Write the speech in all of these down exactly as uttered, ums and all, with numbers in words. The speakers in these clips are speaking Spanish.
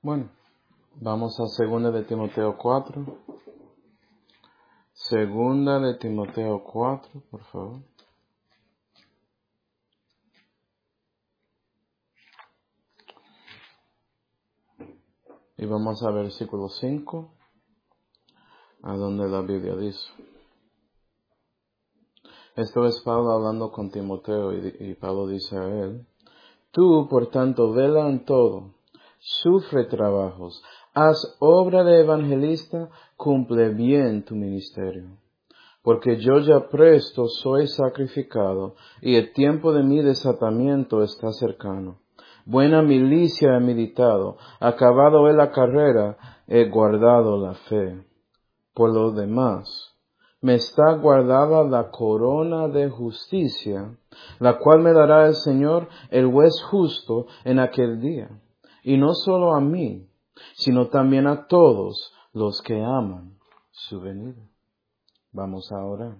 Bueno, vamos a segunda de Timoteo cuatro. Segunda de Timoteo cuatro, por favor. Y vamos a versículo cinco, a donde la Biblia dice. Esto es Pablo hablando con Timoteo y, y Pablo dice a él: Tú, por tanto, vela en todo, sufre trabajos, haz obra de evangelista, cumple bien tu ministerio. Porque yo ya presto soy sacrificado, y el tiempo de mi desatamiento está cercano. Buena milicia he militado, acabado he la carrera, he guardado la fe. Por lo demás, me está guardada la corona de justicia, la cual me dará el Señor, el juez justo, en aquel día. Y no solo a mí, sino también a todos los que aman su venida. Vamos a orar.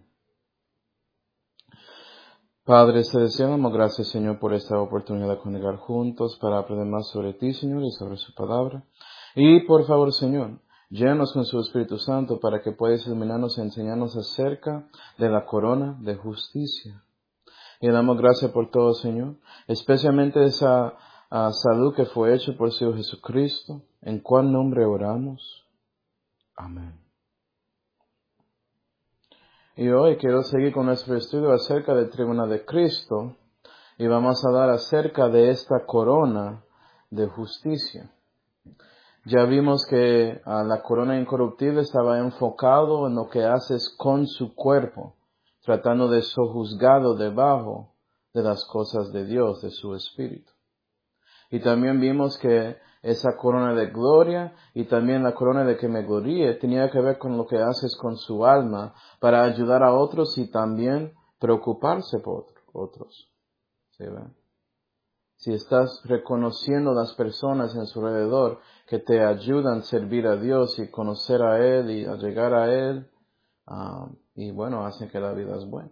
Padre celestial, damos gracias, Señor, por esta oportunidad de congregar juntos para aprender más sobre ti, Señor, y sobre su palabra. Y por favor, Señor, llénanos con su Espíritu Santo para que puedas iluminarnos y enseñarnos acerca de la corona de justicia. Y damos gracias por todo, Señor, especialmente esa uh, salud que fue hecha por su Hijo Jesucristo, en cuál nombre oramos. Amén. Y hoy quiero seguir con nuestro estudio acerca del tribunal de Cristo y vamos a hablar acerca de esta corona de justicia. Ya vimos que uh, la corona incorruptible estaba enfocado en lo que haces con su cuerpo, tratando de sojuzgado debajo de las cosas de Dios, de su Espíritu. Y también vimos que esa corona de gloria y también la corona de que me gloríe tenía que ver con lo que haces con su alma para ayudar a otros y también preocuparse por otros. ¿Sí, ven? Si estás reconociendo las personas en su alrededor que te ayudan a servir a Dios y conocer a Él y a llegar a Él, uh, y bueno, hacen que la vida es buena.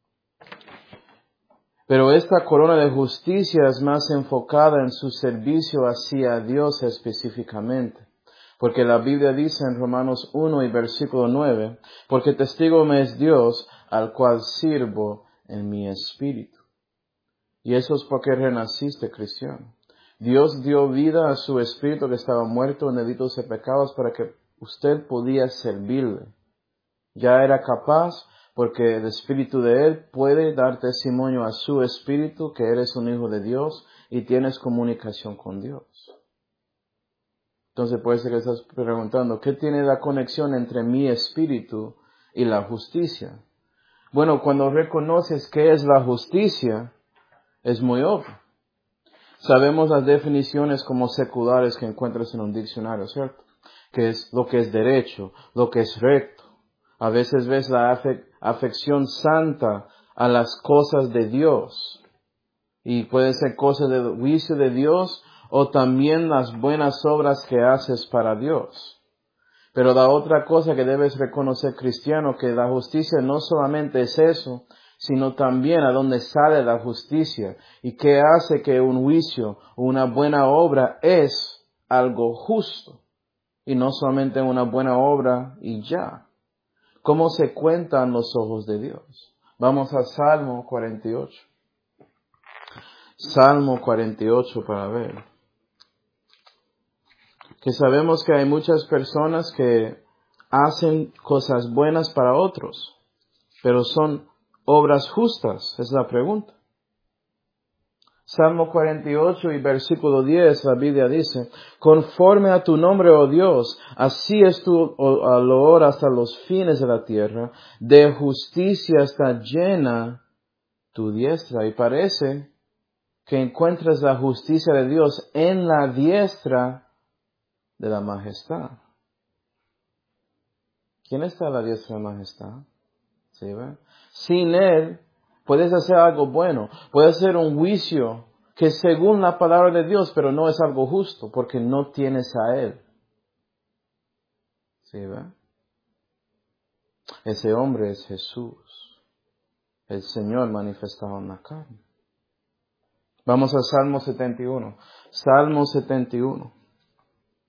Pero esta corona de justicia es más enfocada en su servicio hacia Dios específicamente. Porque la Biblia dice en Romanos uno y versículo nueve, porque testigo me es Dios, al cual sirvo en mi espíritu. Y eso es porque renaciste cristiano. Dios dio vida a su espíritu que estaba muerto en delitos y pecados para que usted podía servirle. Ya era capaz, porque el Espíritu de Él puede dar testimonio a su Espíritu que eres un hijo de Dios y tienes comunicación con Dios. Entonces puede ser que estás preguntando, ¿qué tiene la conexión entre mi Espíritu y la justicia? Bueno, cuando reconoces qué es la justicia, es muy obvio. Sabemos las definiciones como seculares que encuentras en un diccionario, ¿cierto? Que es lo que es derecho, lo que es recto. A veces ves la afe- afección santa a las cosas de Dios. Y puede ser cosas del juicio de Dios o también las buenas obras que haces para Dios. Pero la otra cosa que debes reconocer, cristiano, que la justicia no solamente es eso, sino también a dónde sale la justicia y qué hace que un juicio o una buena obra es algo justo. Y no solamente una buena obra y ya. ¿Cómo se cuentan los ojos de Dios? Vamos a Salmo cuarenta y ocho. Salmo cuarenta y ocho para ver. Que sabemos que hay muchas personas que hacen cosas buenas para otros, pero son obras justas, es la pregunta. Salmo cuarenta y ocho y versículo diez, la Biblia dice, conforme a tu nombre, oh Dios, así es tu loor hasta los fines de la tierra, de justicia está llena tu diestra. Y parece que encuentras la justicia de Dios en la diestra de la majestad. ¿Quién está a la diestra de la majestad? ¿Sí, ve? Sin Él, puedes hacer algo bueno, puedes hacer un juicio que según la palabra de Dios, pero no es algo justo, porque no tienes a Él. ¿Sí, ve? Ese hombre es Jesús, el Señor manifestado en la carne. Vamos a Salmo setenta y uno. Salmo setenta y uno.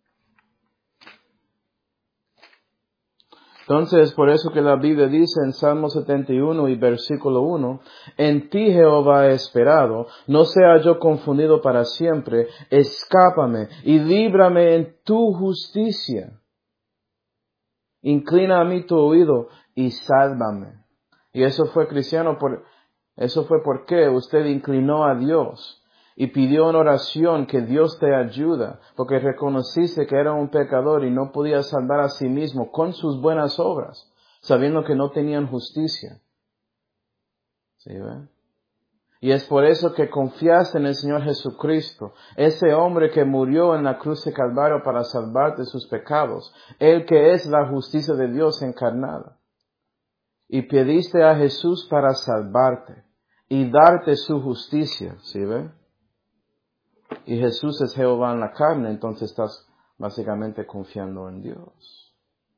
Entonces, por eso que la Biblia dice en Salmo setenta y uno y versículo uno, en ti Jehová he esperado, no sea yo confundido para siempre, escápame y líbrame en tu justicia. Inclina a mí tu oído y sálvame. Y eso fue cristiano, por, eso fue porque usted inclinó a Dios y pidió en oración que Dios te ayuda, porque reconociste que era un pecador y no podía salvar a sí mismo con sus buenas obras, sabiendo que no tenían justicia. ¿Sí, ve? Y es por eso que confiaste en el Señor Jesucristo, ese hombre que murió en la cruz de Calvario para salvarte de sus pecados, el que es la justicia de Dios encarnada. Y pediste a Jesús para salvarte y darte su justicia, ¿sí ve? Y Jesús es Jehová en la carne, entonces estás básicamente confiando en Dios.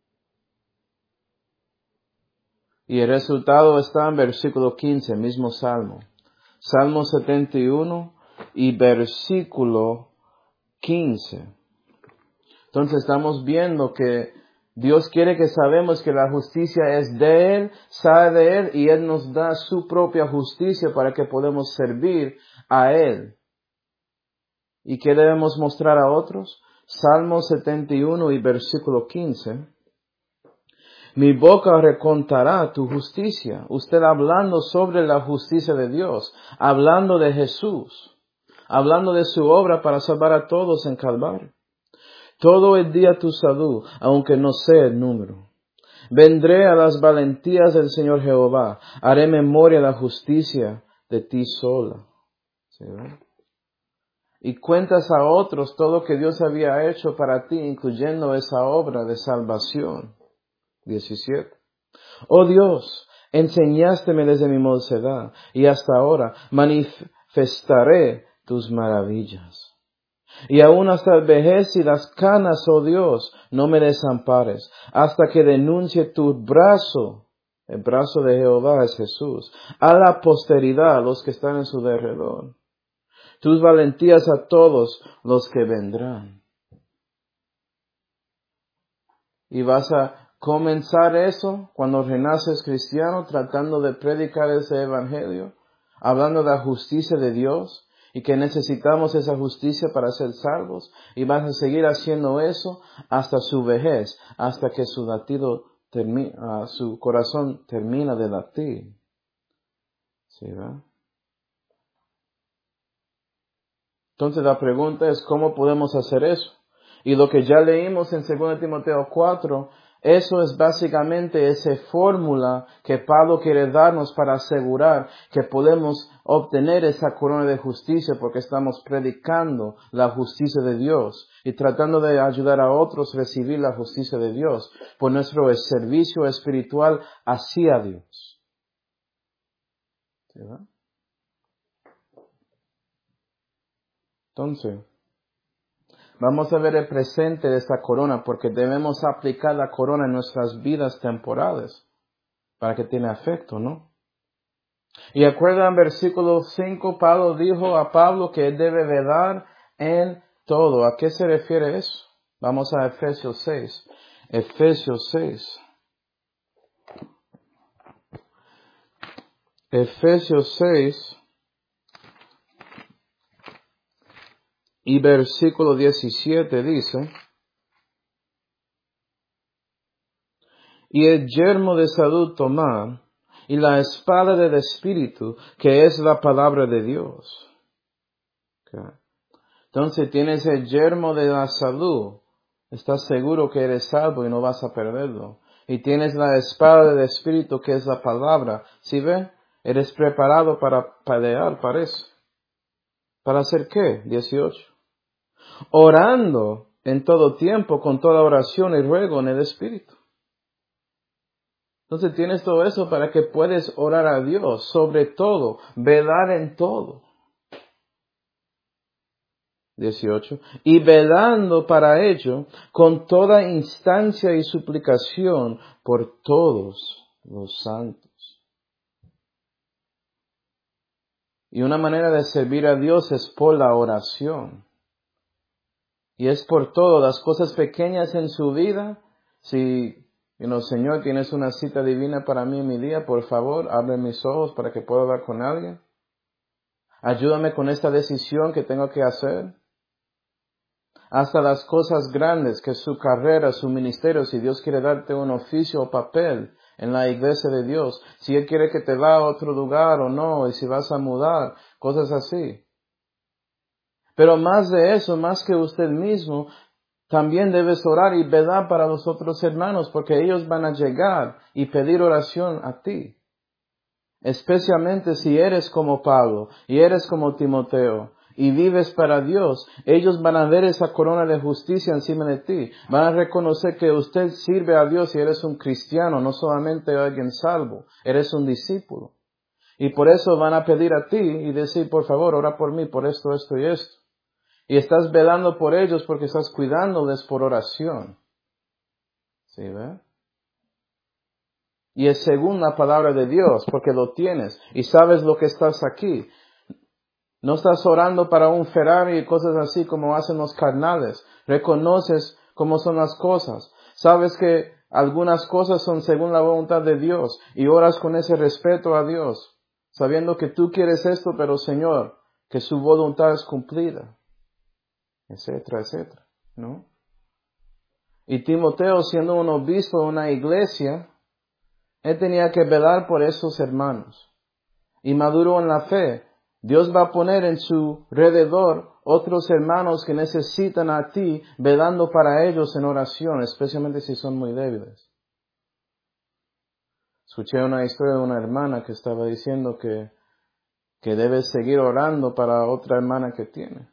Y el resultado está en versículo quince, mismo Salmo. Salmo setenta y uno y versículo quince. Entonces estamos viendo que Dios quiere que sabemos que la justicia es de Él, sale de Él y Él nos da su propia justicia para que podamos servir a Él. ¿Y qué debemos mostrar a otros? Salmo setenta y uno y versículo quince. Mi boca recontará tu justicia. Usted hablando sobre la justicia de Dios, hablando de Jesús, hablando de su obra para salvar a todos en Calvario. Todo el día tu salud, aunque no sé el número. Vendré a las valentías del Señor Jehová, haré memoria de la justicia de ti sola. ¿Sí, ve? Y cuentas a otros todo lo que Dios había hecho para ti, incluyendo esa obra de salvación. diecisiete. Oh Dios, enseñásteme desde mi mocedad, y hasta ahora manifestaré tus maravillas. Y aún hasta el vejez y las canas, oh Dios, no me desampares, hasta que denuncie tu brazo, el brazo de Jehová es Jesús, a la posteridad, a los que están en su derredor. Tus valentías a todos los que vendrán. Y vas a comenzar eso cuando renaces cristiano, tratando de predicar ese evangelio, hablando de la justicia de Dios y que necesitamos esa justicia para ser salvos. Y vas a seguir haciendo eso hasta su vejez, hasta que su latido termina, uh, su corazón termina de latir. ¿Sí, verdad? Entonces la pregunta es, ¿cómo podemos hacer eso? Y lo que ya leímos en segunda Timoteo cuatro, eso es básicamente esa fórmula que Pablo quiere darnos para asegurar que podemos obtener esa corona de justicia porque estamos predicando la justicia de Dios y tratando de ayudar a otros a recibir la justicia de Dios por nuestro servicio espiritual hacia Dios. ¿Sí, verdad? Entonces, vamos a ver el presente de esta corona porque debemos aplicar la corona en nuestras vidas temporales para que tenga efecto, ¿no? Y acuerdan, versículo cinco, Pablo dijo a Pablo que él debe velar en todo. ¿A qué se refiere eso? Vamos a Efesios seis. Efesios seis. Efesios seis y versículo diecisiete dice: y el yermo de salud tomad, y la espada del Espíritu, que es la palabra de Dios. Okay. Entonces tienes el yermo de la salud, estás seguro que eres salvo y no vas a perderlo. Y tienes la espada del Espíritu, que es la palabra. ¿Sí ven? Eres preparado para pelear, parece. ¿Para hacer qué? dieciocho. Orando en todo tiempo, con toda oración y ruego en el Espíritu. Entonces tienes todo eso para que puedas orar a Dios, sobre todo, velar en todo. dieciocho. Y velando para ello, con toda instancia y suplicación por todos los santos. Y una manera de servir a Dios es por la oración. Y es por todo, las cosas pequeñas en su vida, si Y no, Señor, tienes una cita divina para mí en mi día, por favor, abre mis ojos para que pueda hablar con alguien. Ayúdame con esta decisión que tengo que hacer. Hasta las cosas grandes, que es su carrera, su ministerio, si Dios quiere darte un oficio o papel en la iglesia de Dios, si Él quiere que te va a otro lugar o no, y si vas a mudar, cosas así. Pero más de eso, más que usted mismo, también debes orar y velar para los otros hermanos, porque ellos van a llegar y pedir oración a ti. Especialmente si eres como Pablo y eres como Timoteo y vives para Dios, ellos van a ver esa corona de justicia encima de ti. Van a reconocer que usted sirve a Dios y eres un cristiano, no solamente alguien salvo, eres un discípulo. Y por eso van a pedir a ti y decir, por favor, ora por mí, por esto, esto y esto. Y estás velando por ellos porque estás cuidándoles por oración. ¿Sí, ve? Y es según la palabra de Dios, porque lo tienes y sabes lo que estás aquí. No estás orando para un Ferrari y cosas así como hacen los carnales. Reconoces cómo son las cosas. Sabes que algunas cosas son según la voluntad de Dios y oras con ese respeto a Dios, sabiendo que tú quieres esto, pero Señor, que su voluntad es cumplida, etcétera, etcétera, ¿no? Y Timoteo, siendo un obispo de una iglesia, él tenía que velar por esos hermanos. Y maduro en la fe, Dios va a poner en su alrededor otros hermanos que necesitan a ti, velando para ellos en oración, especialmente si son muy débiles. Escuché una historia de una hermana que estaba diciendo que, que debe seguir orando para otra hermana que tiene.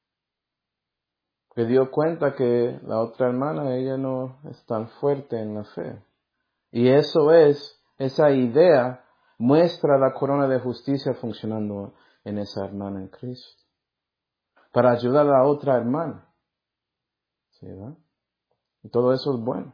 Que dio cuenta que la otra hermana, ella no es tan fuerte en la fe. Y eso es, esa idea muestra la corona de justicia funcionando en esa hermana en Cristo. Para ayudar a la otra hermana. ¿Sí, verdad? Y todo eso es bueno.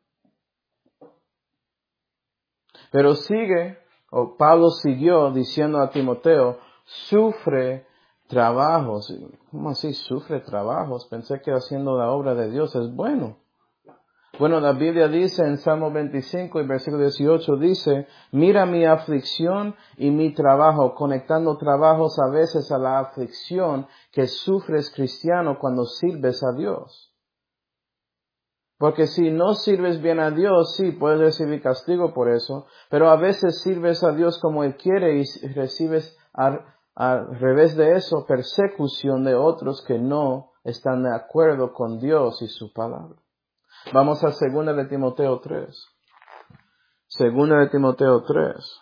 Pero sigue, o Pablo siguió diciendo a Timoteo, sufre trabajos. ¿Cómo así sufre trabajos? Pensé que haciendo la obra de Dios es bueno. Bueno, la Biblia dice en Salmo veinticinco y versículo dieciocho dice, mira mi aflicción y mi trabajo, conectando trabajos a veces a la aflicción que sufres cristiano cuando sirves a Dios. Porque si no sirves bien a Dios, sí, puedes recibir castigo por eso, pero a veces sirves a Dios como Él quiere y recibes al, al revés de eso persecución de otros que no están de acuerdo con Dios y su palabra. Vamos a segunda de Timoteo tres. Segunda de Timoteo tres.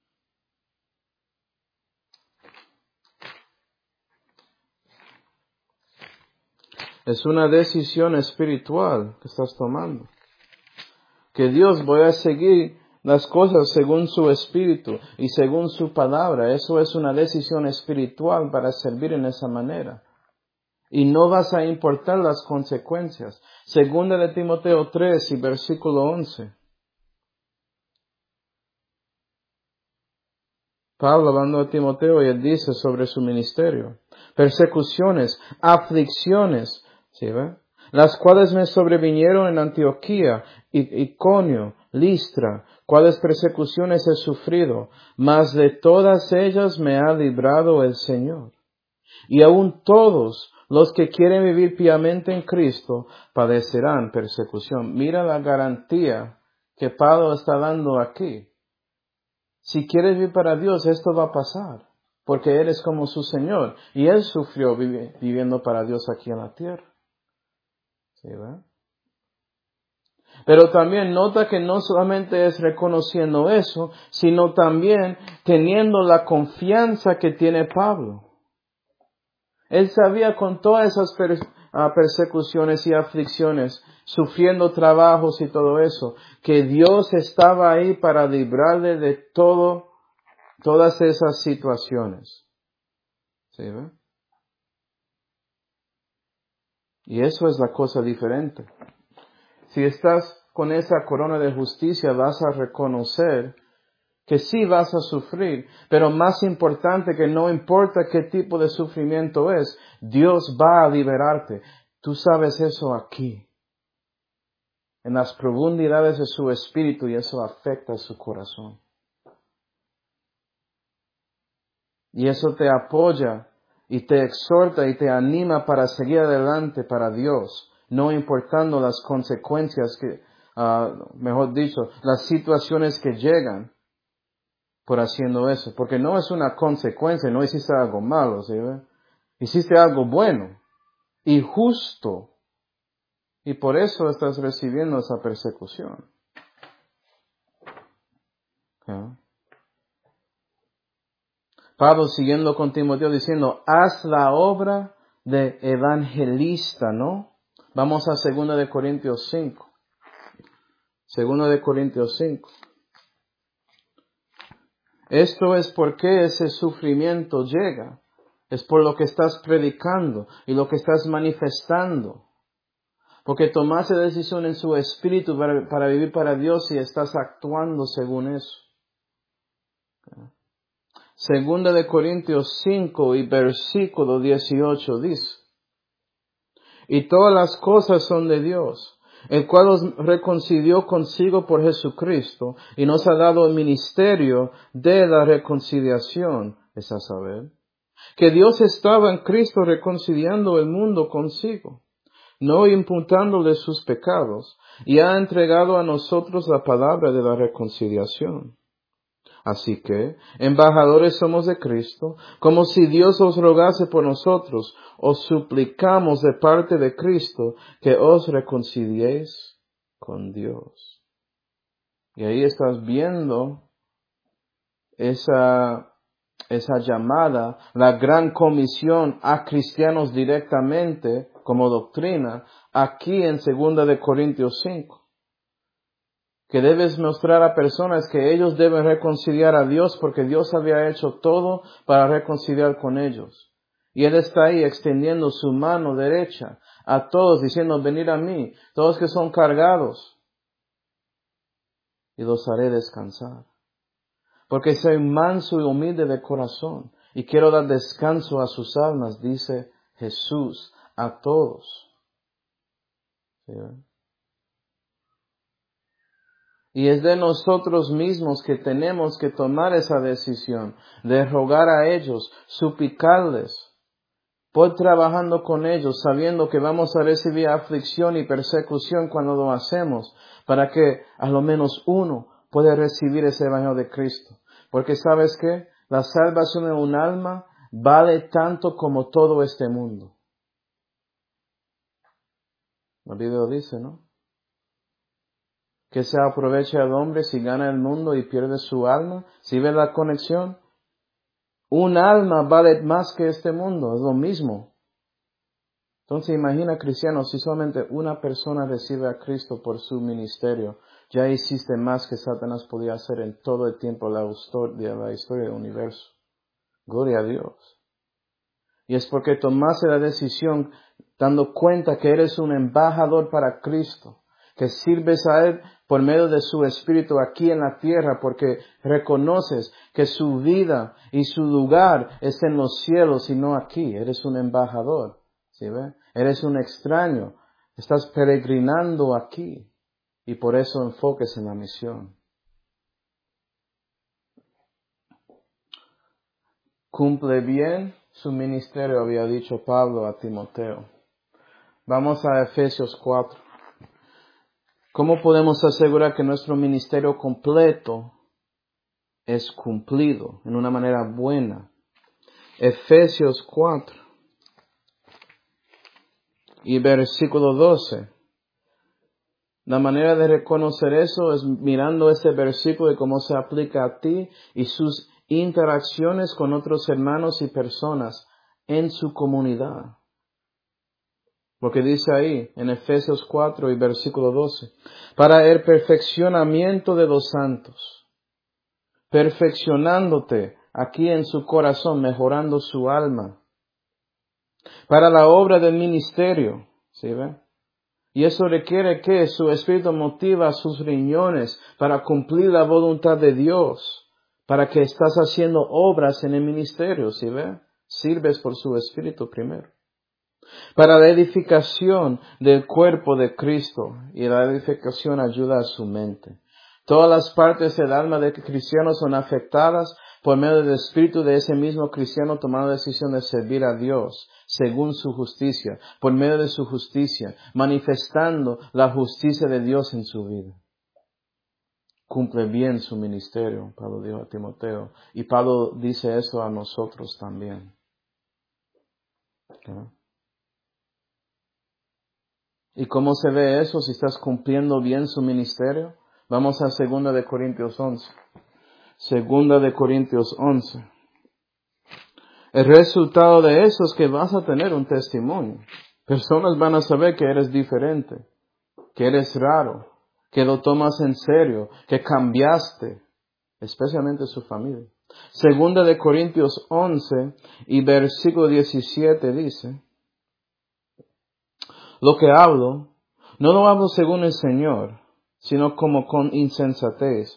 Es una decisión espiritual que estás tomando. Que Dios voy a seguir las cosas según su espíritu y según su palabra. Eso es una decisión espiritual para servir en esa manera. Y no vas a importar las consecuencias. Segunda de Timoteo tres y versículo once. Pablo hablando a Timoteo y él dice sobre su ministerio. Persecuciones, aflicciones, ¿sí ve? Las cuales me sobrevinieron en Antioquía, Iconio, Listra, cuáles persecuciones he sufrido, mas de todas ellas me ha librado el Señor. Y aún todos los que quieren vivir piamente en Cristo padecerán persecución. Mira la garantía que Pablo está dando aquí. Si quieres vivir para Dios, esto va a pasar, porque eres como su Señor, y Él sufrió vivi- viviendo para Dios aquí en la tierra. ¿Sí, verdad? Pero también nota que no solamente es reconociendo eso, sino también teniendo la confianza que tiene Pablo. Él sabía con todas esas per- uh, persecuciones y aflicciones, sufriendo trabajos y todo eso, que Dios estaba ahí para librarle de todo, todas esas situaciones. ¿Sí, ve? Y eso es la cosa diferente. Si estás con esa corona de justicia, vas a reconocer que sí vas a sufrir, pero más importante que no importa qué tipo de sufrimiento es, Dios va a liberarte. Tú sabes eso aquí. en las profundidades de su espíritu y eso afecta su corazón. Y eso te apoya y te exhorta y te anima para seguir adelante para Dios, no importando las consecuencias que, uh, mejor dicho, las situaciones que llegan por haciendo eso. Porque no es una consecuencia, no hiciste algo malo, ¿sí? Hiciste algo bueno y justo. Y por eso estás recibiendo esa persecución. ¿Okay? Pablo siguiendo con Timoteo diciendo, haz la obra de evangelista, ¿no? Vamos a segunda de Corintios cinco. segunda de Corintios cinco. Esto es porque ese sufrimiento llega. Es por lo que estás predicando y lo que estás manifestando. Porque tomaste decisión en su espíritu para, para vivir para Dios y estás actuando según eso. Segunda de Corintios cinco y versículo dieciocho dice, y todas las cosas son de Dios, el cual os reconcilió consigo por Jesucristo y nos ha dado el ministerio de la reconciliación, es a saber, que Dios estaba en Cristo reconciliando el mundo consigo, no imputándole sus pecados, y ha entregado a nosotros la palabra de la reconciliación. Así que, embajadores somos de Cristo, como si Dios os rogase por nosotros, os suplicamos de parte de Cristo que os reconciliéis con Dios. Y ahí estás viendo esa, esa llamada, la gran comisión a cristianos directamente como doctrina, aquí en segunda de Corintios cinco. Que debes mostrar a personas que ellos deben reconciliar a Dios porque Dios había hecho todo para reconciliar con ellos. Y Él está ahí extendiendo su mano derecha a todos diciendo, venid a mí, todos que son cargados, y los haré descansar. Porque soy manso y humilde de corazón y quiero dar descanso a sus almas, dice Jesús a todos. ¿Sí? Y es de nosotros mismos que tenemos que tomar esa decisión de rogar a ellos, suplicarles, por trabajando con ellos, sabiendo que vamos a recibir aflicción y persecución cuando lo hacemos, para que a lo menos uno pueda recibir ese evangelio de Cristo. Porque ¿sabes qué? La salvación de un alma vale tanto como todo este mundo. La Biblia lo dice, ¿no? ¿Qué se aprovecha el hombre si gana el mundo y pierde su alma? ¿Si ve la conexión? Un alma vale más que este mundo, es lo mismo. Entonces imagina, cristianos, si solamente una persona recibe a Cristo por su ministerio, ya hiciste más que Satanás podía hacer en todo el tiempo de la historia, la historia del universo. Gloria a Dios. Y es porque tomaste la decisión dando cuenta que eres un embajador para Cristo, que sirves a Él por medio de su Espíritu aquí en la tierra, porque reconoces que su vida y su lugar es en los cielos y no aquí. Eres un embajador, ¿sí ve? Eres un extraño, estás peregrinando aquí y por eso enfoques en la misión. Cumple bien su ministerio, había dicho Pablo a Timoteo. Vamos a Efesios cuatro. ¿Cómo podemos asegurar que nuestro ministerio completo es cumplido en una manera buena? Efesios cuatro y versículo doce. La manera de reconocer eso es mirando este versículo y cómo se aplica a ti y sus interacciones con otros hermanos y personas en su comunidad. Lo que dice ahí en Efesios cuatro y versículo doce. Para el perfeccionamiento de los santos. Perfeccionándote aquí en su corazón, mejorando su alma. Para la obra del ministerio. ¿Sí ve? Y eso requiere que su espíritu motiva sus riñones para cumplir la voluntad de Dios. Para que estás haciendo obras en el ministerio. ¿Sí ve? Sirves por su espíritu primero. para la edificación del cuerpo de Cristo, y la edificación ayuda a su mente. Todas las partes del alma del cristiano son afectadas por medio del espíritu de ese mismo cristiano tomando la decisión de servir a Dios según su justicia, por medio de su justicia, manifestando la justicia de Dios en su vida. Cumple bien su ministerio, Pablo dijo a Timoteo, y Pablo dice eso a nosotros también. ¿Okay? ¿Y cómo se ve eso si estás cumpliendo bien su ministerio? Vamos a segunda de Corintios once. Segunda de Corintios once. El resultado de eso es que vas a tener un testimonio. Personas van a saber que eres diferente, que eres raro, que lo tomas en serio, que cambiaste, especialmente su familia. Segunda de Corintios once y versículo diecisiete dice, lo que hablo, no lo hablo según el Señor, sino como con insensatez.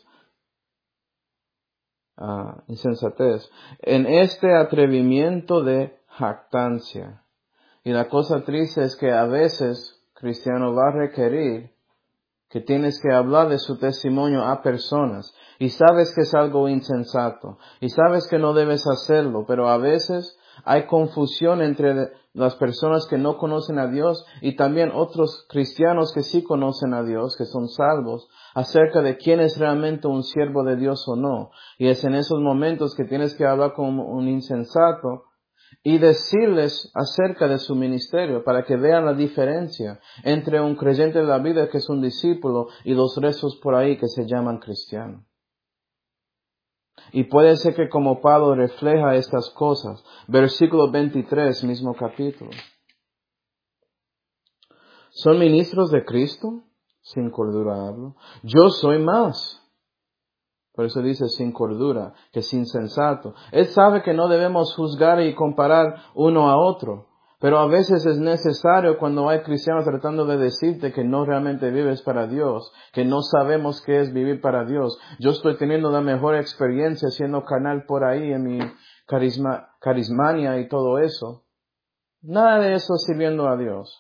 Ah, insensatez. En este atrevimiento de jactancia. Y la cosa triste es que a veces cristiano va a requerir que tienes que hablar de su testimonio a personas. Y sabes que es algo insensato. Y sabes que no debes hacerlo. Pero a veces hay confusión entre las personas que no conocen a Dios y también otros cristianos que sí conocen a Dios, que son salvos, acerca de quién es realmente un siervo de Dios o no. Y es en esos momentos que tienes que hablar con un insensato y decirles acerca de su ministerio para que vean la diferencia entre un creyente de la vida que es un discípulo y los restos por ahí que se llaman cristianos. Y puede ser que como Pablo refleja estas cosas. Versículo veintitrés, mismo capítulo. ¿Son ministros de Cristo? Sin cordura hablo. Yo soy más. Por eso dice sin cordura, que es insensato. Él sabe que no debemos juzgar y comparar uno a otro. Pero a veces es necesario cuando hay cristianos tratando de decirte que no realmente vives para Dios, que no sabemos qué es vivir para Dios. Yo estoy teniendo la mejor experiencia siendo canal por ahí en mi carisma, carismania y todo eso. Nada de eso sirviendo a Dios.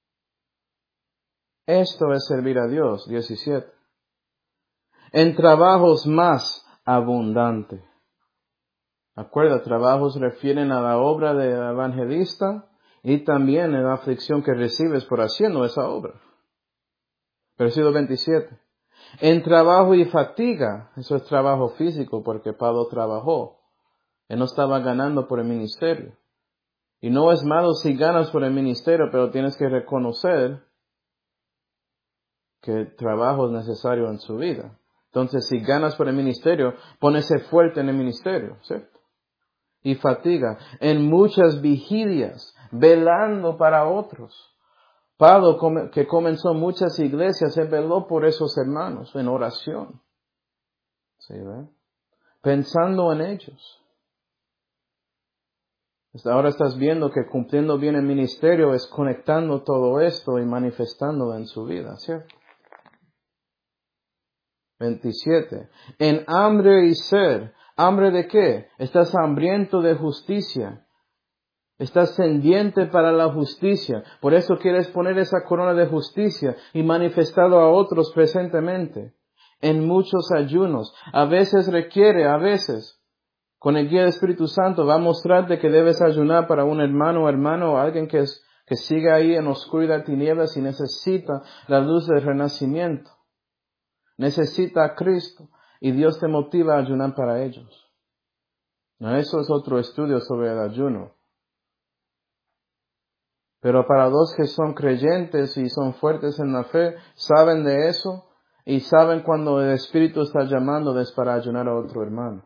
Esto es servir a Dios. diecisiete. En trabajos más abundante. Acuerda, trabajos refieren a la obra de evangelista y también a la aflicción que recibes por haciendo esa obra. Versículo veintisiete. En trabajo y fatiga, eso es trabajo físico porque Pablo trabajó. Él no estaba ganando por el ministerio. Y no es malo si ganas por el ministerio, pero tienes que reconocer que el trabajo es necesario en su vida. Entonces, si ganas por el ministerio, pónese fuerte en el ministerio, ¿cierto? Y fatiga, en muchas vigilias, velando para otros. Pablo, que comenzó muchas iglesias, se veló por esos hermanos en oración. ¿Sí, ve? Pensando en ellos. Ahora estás viendo que cumpliendo bien el ministerio es conectando todo esto y manifestándolo en su vida, ¿cierto? veintisiete. En hambre y sed. ¿Hambre de qué? Estás hambriento de justicia. Estás sediente para la justicia. Por eso quieres poner esa corona de justicia y manifestarlo a otros presentemente. En muchos ayunos. A veces requiere, a veces, con el guía del Espíritu Santo, va a mostrarte que debes ayunar para un hermano o hermano o alguien que, es, que sigue ahí en oscuridad, tinieblas y necesita la luz del renacimiento. Necesita a Cristo y Dios te motiva a ayunar para ellos. Eso es otro estudio sobre el ayuno. Pero para los que son creyentes y son fuertes en la fe, saben de eso y saben cuando el Espíritu está llamándoles para ayunar a otro hermano.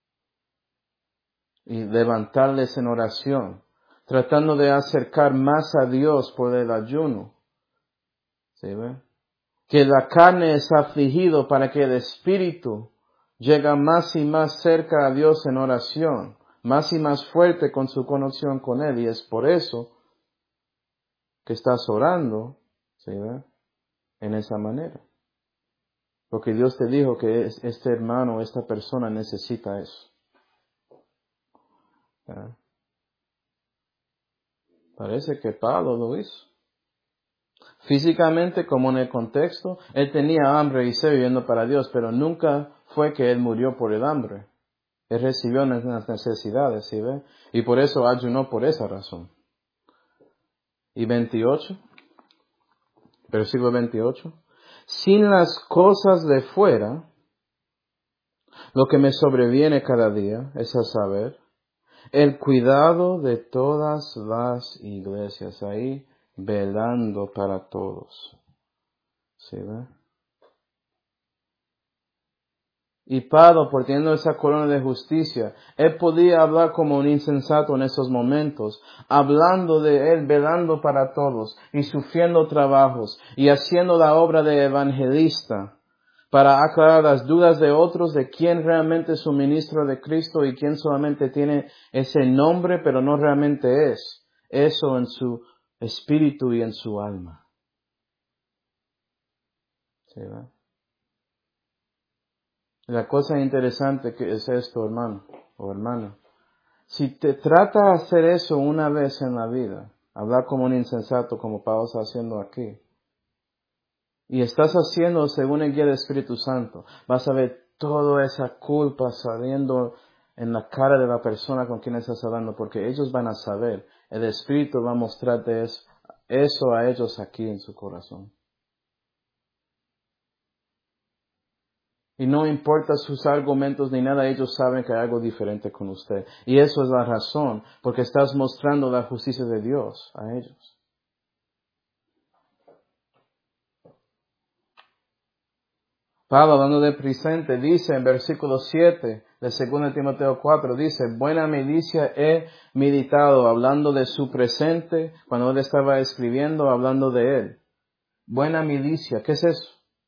Y levantarles en oración, tratando de acercar más a Dios por el ayuno. ¿Sí ve? Que la carne es afligido para que el Espíritu llegue más y más cerca a Dios en oración, más y más fuerte con su conexión con Él. Y es por eso que estás orando, ¿sí ve? En esa manera. Porque Dios te dijo que este hermano, esta persona necesita eso. ¿Sí? Parece que Pablo lo hizo. Físicamente, como en el contexto, él tenía hambre y sed viviendo para Dios, pero nunca fue que él murió por el hambre. Él recibió las necesidades, ¿sí ve? Y por eso ayunó por esa razón. Y veintiocho, versículo veintiocho. Sin las cosas de fuera, lo que me sobreviene cada día, es a saber, el cuidado de todas las iglesias, ahí velando para todos. ¿Sí ve? Y Pablo, por teniendo esa corona de justicia, él podía hablar como un insensato en esos momentos, hablando de él, velando para todos, y sufriendo trabajos, y haciendo la obra de evangelista, para aclarar las dudas de otros de quién realmente es su ministro de Cristo y quién solamente tiene ese nombre, pero no realmente es. Eso en su espíritu y en su alma. ¿Sí, verdad? La cosa interesante que es esto, hermano o hermana. Si te trata de hacer eso una vez en la vida, hablar como un insensato como Pablo está haciendo aquí, y estás haciendo según el guía del Espíritu Santo, vas a ver toda esa culpa saliendo en la cara de la persona con quien estás hablando, porque ellos van a saber, el Espíritu va a mostrarte eso, eso a ellos aquí en su corazón. Y no importa sus argumentos ni nada, ellos saben que hay algo diferente con usted. Y eso es la razón, porque estás mostrando la justicia de Dios a ellos. Pablo, hablando de presente, dice en versículo siete de segundo Timoteo cuatro, dice, buena milicia he militado, hablando de su presente, cuando él estaba escribiendo, hablando de él. Buena milicia, ¿qué es eso?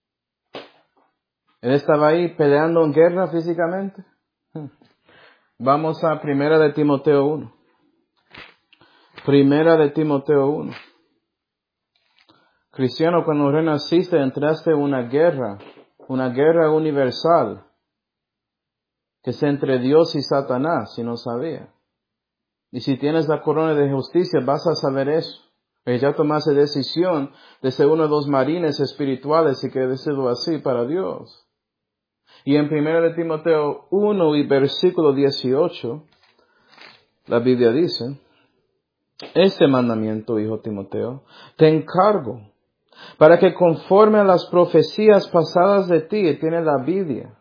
Él estaba ahí peleando en guerra físicamente. Vamos a Primera de Timoteo uno. Primera de Timoteo uno. Cristiano, cuando renaciste, entraste en una guerra, una guerra universal, que es entre Dios y Satanás, si no sabía. Y si tienes la corona de justicia, vas a saber eso. Porque ya tomaste decisión de ser uno de los marines espirituales y que decirlo así para Dios. Y en Primera de Timoteo uno y versículo dieciocho, la Biblia dice, este mandamiento, hijo Timoteo, te encargo, para que conforme a las profecías pasadas de ti, tiene la Biblia,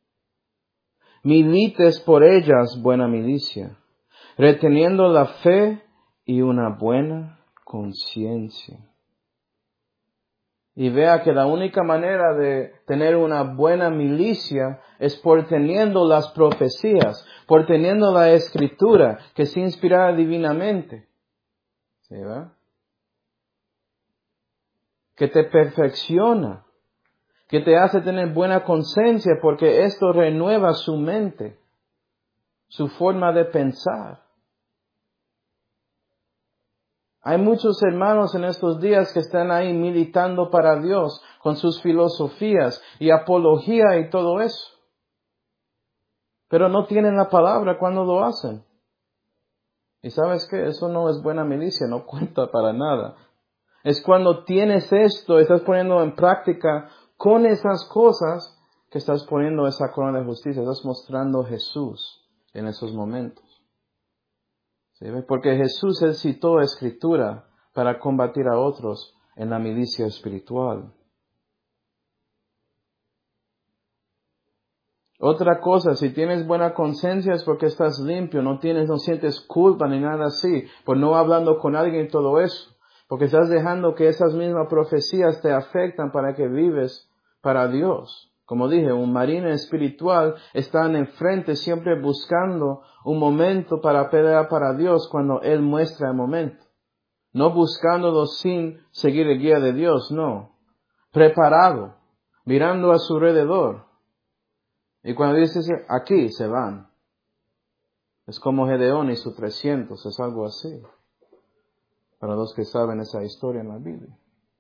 milites por ellas buena milicia, reteniendo la fe y una buena conciencia. Y vea que la única manera de tener una buena milicia es por teniendo las profecías, por teniendo la escritura que se inspira divinamente. ¿Sí, verdad? Que te perfecciona, que te hace tener buena conciencia porque esto renueva su mente, su forma de pensar. Hay muchos hermanos en estos días que están ahí militando para Dios con sus filosofías y apología y todo eso. Pero no tienen la palabra cuando lo hacen. Y sabes qué, eso no es buena milicia, no cuenta para nada. Es cuando tienes esto, estás poniendo en práctica con esas cosas que estás poniendo esa corona de justicia, estás mostrando a Jesús en esos momentos. ¿Sí? Porque Jesús él citó escritura para combatir a otros en la milicia espiritual. Otra cosa, si tienes buena conciencia es porque estás limpio, no tienes, no sientes culpa ni nada así, por no hablando con alguien y todo eso. Porque estás dejando que esas mismas profecías te afectan para que vives para Dios. Como dije, un marine espiritual está enfrente siempre buscando un momento para pelear para Dios cuando Él muestra el momento. No buscándolo sin seguir el guía de Dios, no. Preparado, mirando a su alrededor. Y cuando dice aquí, se van. Es como Gedeón y sus trescientos, es algo así. Para los que saben esa historia en la Biblia.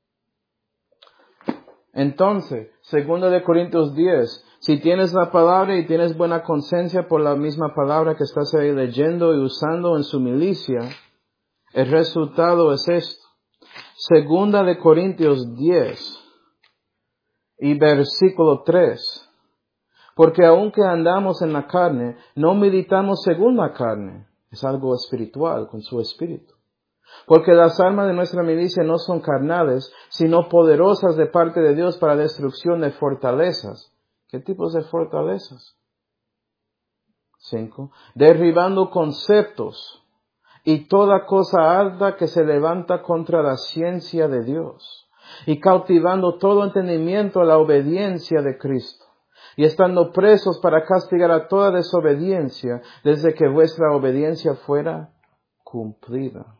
Entonces, segundo de Corintios diez, si tienes la palabra y tienes buena conciencia por la misma palabra que estás ahí leyendo y usando en su milicia, El resultado es esto. Segunda de Corintios diez y versículo tres. Porque aunque andamos en la carne, no militamos según la carne. Es algo espiritual, con su espíritu. Porque las armas de nuestra milicia no son carnales, sino poderosas de parte de Dios para destrucción de fortalezas. ¿Qué tipos de fortalezas? Cinco. Derribando conceptos y toda cosa alta que se levanta contra la ciencia de Dios, y cautivando todo entendimiento a la obediencia de Cristo, y estando presos para castigar a toda desobediencia, desde que vuestra obediencia fuera cumplida.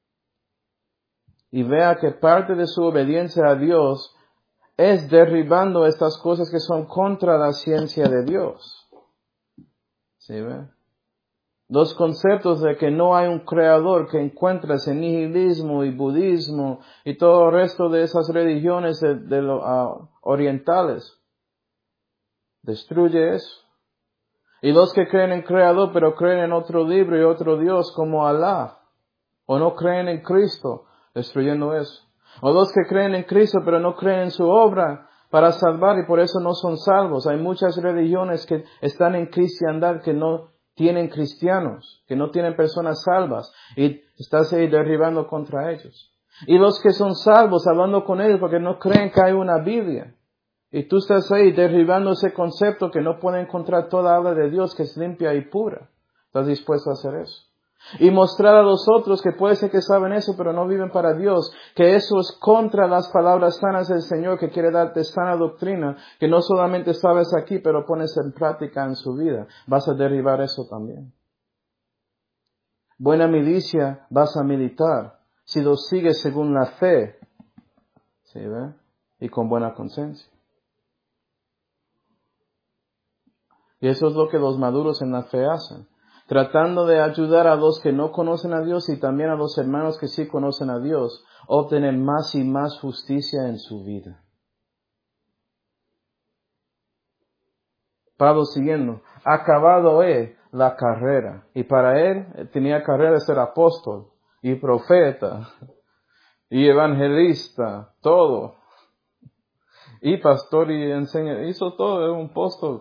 Y vea que parte de su obediencia a Dios es derribando estas cosas que son contra la ciencia de Dios. ¿Sí ve? Los conceptos de que no hay un creador que encuentras en nihilismo y budismo y todo el resto de esas religiones de, de los uh, orientales. Destruye eso. Y los que creen en creador pero creen en otro libro y otro Dios como Alá. O no creen en Cristo, destruyendo eso. O los que creen en Cristo pero no creen en su obra para salvar y por eso no son salvos. Hay muchas religiones que están en cristiandad que no tienen cristianos, que no tienen personas salvas, y estás ahí derribando contra ellos. Y los que son salvos, hablando con ellos porque no creen que hay una Biblia. Y tú estás ahí derribando ese concepto que no puede encontrar toda habla de Dios que es limpia y pura. ¿Estás dispuesto a hacer eso? Y mostrar a los otros que puede ser que saben eso, pero no viven para Dios, que eso es contra las palabras sanas del Señor, que quiere darte sana doctrina, que no solamente sabes aquí, pero pones en práctica en su vida. Vas a derribar eso también. Buena milicia vas a militar, si lo sigues según la fe, ¿sí ve? Y con buena conciencia. Y eso es lo que los maduros en la fe hacen. Tratando de ayudar a los que no conocen a Dios y también a los hermanos que sí conocen a Dios, obtener más y más justicia en su vida. Pablo siguiendo, acabado he la carrera. Y para él tenía carrera de ser apóstol y profeta y evangelista, todo. Y pastor y enseñador, hizo todo, era un apóstol.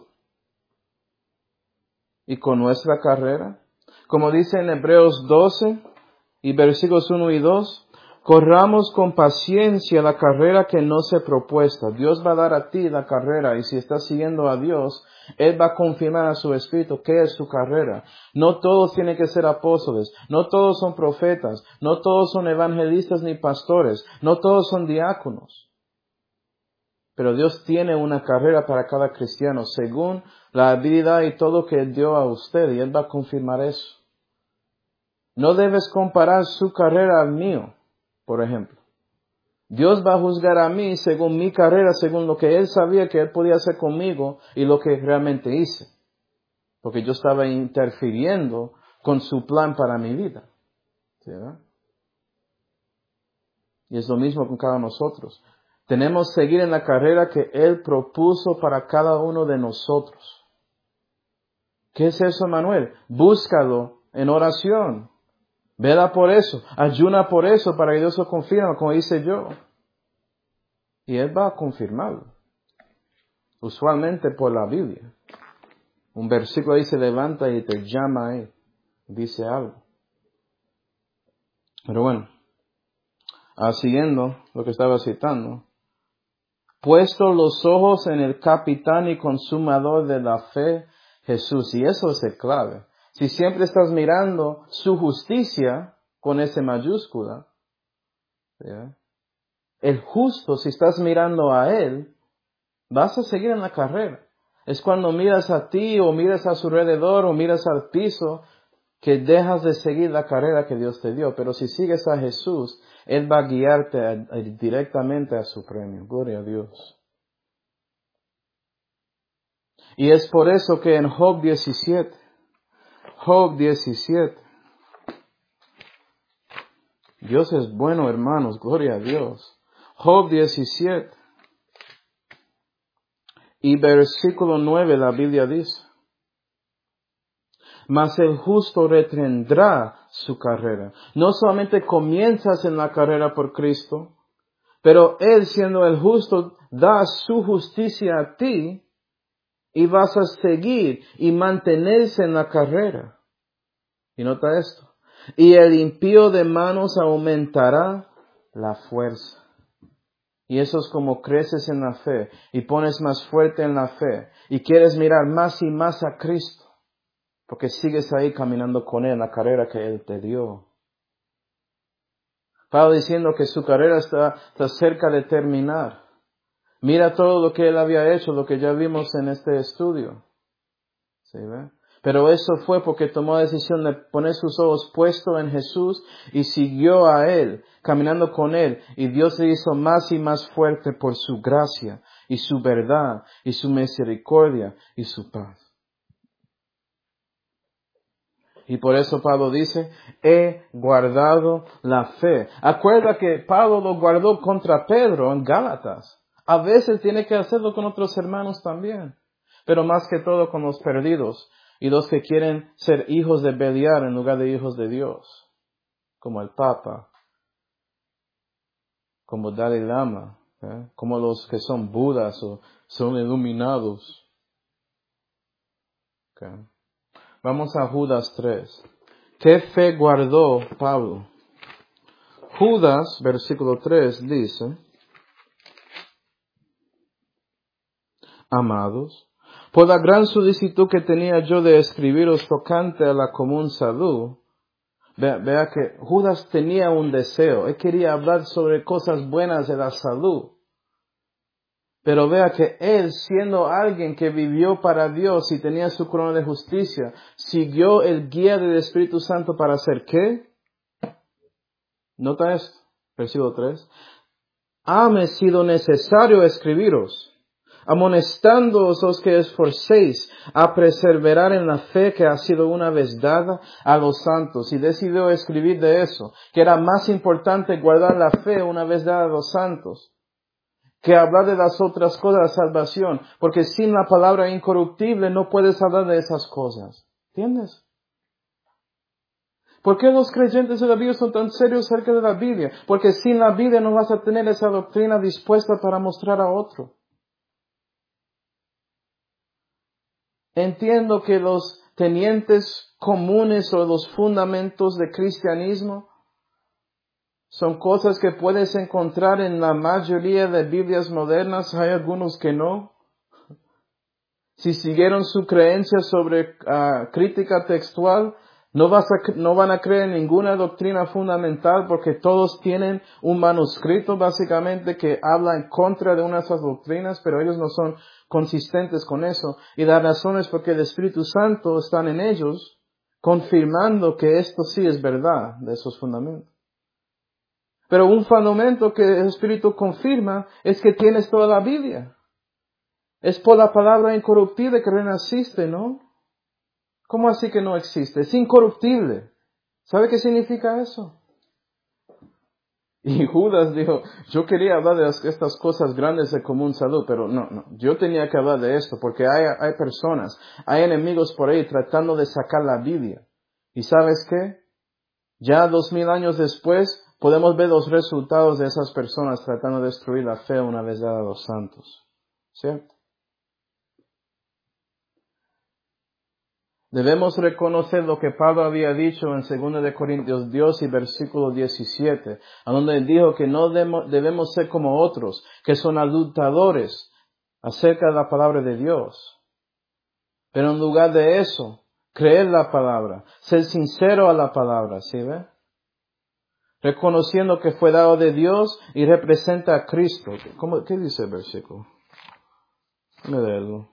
Y con nuestra carrera, como dice en Hebreos doce y versículos uno y dos, corramos con paciencia la carrera que nos es propuesta. Dios va a dar a ti la carrera y si estás siguiendo a Dios, Él va a confirmar a su Espíritu qué es su carrera. No todos tienen que ser apóstoles, no todos son profetas, no todos son evangelistas ni pastores, no todos son diáconos. Pero Dios tiene una carrera para cada cristiano según la habilidad y todo que Él dio a usted y Él va a confirmar eso. No debes comparar su carrera al mío, por ejemplo. Dios va a juzgar a mí según mi carrera, según lo que Él sabía que Él podía hacer conmigo y lo que realmente hice. Porque yo estaba interfiriendo con su plan para mi vida. ¿Sí, verdad? Y es lo mismo con cada nosotros. Tenemos que seguir en la carrera que Él propuso para cada uno de nosotros. ¿Qué es eso, Manuel? Búscalo en oración. Vela por eso. Ayuna por eso para que Dios lo confirme, como hice yo. Y Él va a confirmarlo. Usualmente por la Biblia. Un versículo ahí se levanta y te llama a Él. Dice algo. Pero bueno. Ah, siguiendo lo que estaba citando. Puesto los ojos en el capitán y consumador de la fe, Jesús. Y eso es el clave. Si siempre estás mirando su justicia, con ese mayúscula, ¿sí? El justo, si estás mirando a Él, vas a seguir en la carrera. Es cuando miras a ti o miras a su alrededor o miras al piso que dejas de seguir la carrera que Dios te dio. Pero si sigues a Jesús, Él va a guiarte a, a, directamente a su premio. Gloria a Dios. Y es por eso que en Job diecisiete, Job diecisiete, Dios es bueno, hermanos, gloria a Dios. Job diecisiete y versículo nueve la Biblia dice, mas el justo retendrá su carrera. No solamente comienzas en la carrera por Cristo, pero Él, siendo el justo, da su justicia a ti y vas a seguir y mantenerse en la carrera. Y nota esto. Y el impío de manos aumentará la fuerza. Y eso es como creces en la fe y pones más fuerte en la fe y quieres mirar más y más a Cristo, porque sigues ahí caminando con Él en la carrera que Él te dio. Pablo diciendo que su carrera está, está cerca de terminar. Mira todo lo que Él había hecho, lo que ya vimos en este estudio. ¿Sí ve? Pero eso fue porque tomó la decisión de poner sus ojos puestos en Jesús y siguió a Él, caminando con Él. Y Dios le hizo más y más fuerte por su gracia y su verdad y su misericordia y su paz. Y por eso Pablo dice, he guardado la fe. Acuerda que Pablo lo guardó contra Pedro en Gálatas. A veces tiene que hacerlo con otros hermanos también. Pero más que todo con los perdidos y los que quieren ser hijos de Beliar en lugar de hijos de Dios. Como el Papa, como Dalai Lama, ¿eh? Como los que son budas o son iluminados. Okay. Vamos a Judas tres. ¿Qué fe guardó Pablo? Judas, versículo tres, dice, amados, por la gran solicitud que tenía yo de escribiros tocante a la común salud, vea, vea que Judas tenía un deseo, él quería hablar sobre cosas buenas de la salud. Pero vea que él, siendo alguien que vivió para Dios y tenía su corona de justicia, siguió el guía del Espíritu Santo para hacer ¿qué? Nota esto, versículo tres. Hame sido necesario escribiros, amonestándoos los que esforcéis a perseverar en la fe que ha sido una vez dada a los santos. Y decidió escribir de eso, que era más importante guardar la fe una vez dada a los santos que hablar de las otras cosas de salvación, porque sin la palabra incorruptible no puedes hablar de esas cosas. ¿Entiendes? ¿Por qué los creyentes de la Biblia son tan serios acerca de la Biblia? Porque sin la Biblia no vas a tener esa doctrina dispuesta para mostrar a otro. Entiendo que los tenientes comunes o los fundamentos de cristianismo son cosas que puedes encontrar en la mayoría de Biblias modernas. Hay algunos que no. Si siguieron su creencia sobre uh, crítica textual, no, vas a, no van a creer en ninguna doctrina fundamental porque todos tienen un manuscrito básicamente que habla en contra de una de esas doctrinas, pero ellos no son consistentes con eso. Y la razón es porque el Espíritu Santo está en ellos confirmando que esto sí es verdad de esos fundamentos. Pero un fundamento que el Espíritu confirma es que tienes toda la Biblia. Es por la palabra incorruptible que renaciste, ¿no? ¿Cómo así que no existe? Es incorruptible. ¿Sabe qué significa eso? Y Judas dijo, yo quería hablar de las, estas cosas grandes de común salud, pero no, no, yo tenía que hablar de esto porque hay, hay personas, hay enemigos por ahí tratando de sacar la Biblia. ¿Y sabes qué? Ya dos mil años después, podemos ver los resultados de esas personas tratando de destruir la fe una vez dada a los santos. ¿Cierto? Debemos reconocer lo que Pablo había dicho en segunda de Corintios dos y versículo diecisiete, a donde él dijo que no debemos ser como otros, que son adultadores acerca de la palabra de Dios. Pero en lugar de eso, creer la palabra, ser sincero a la palabra, ¿sí ve? Reconociendo que fue dado de Dios y representa a Cristo. ¿Cómo, ¿Qué dice el versículo? Déjame leerlo.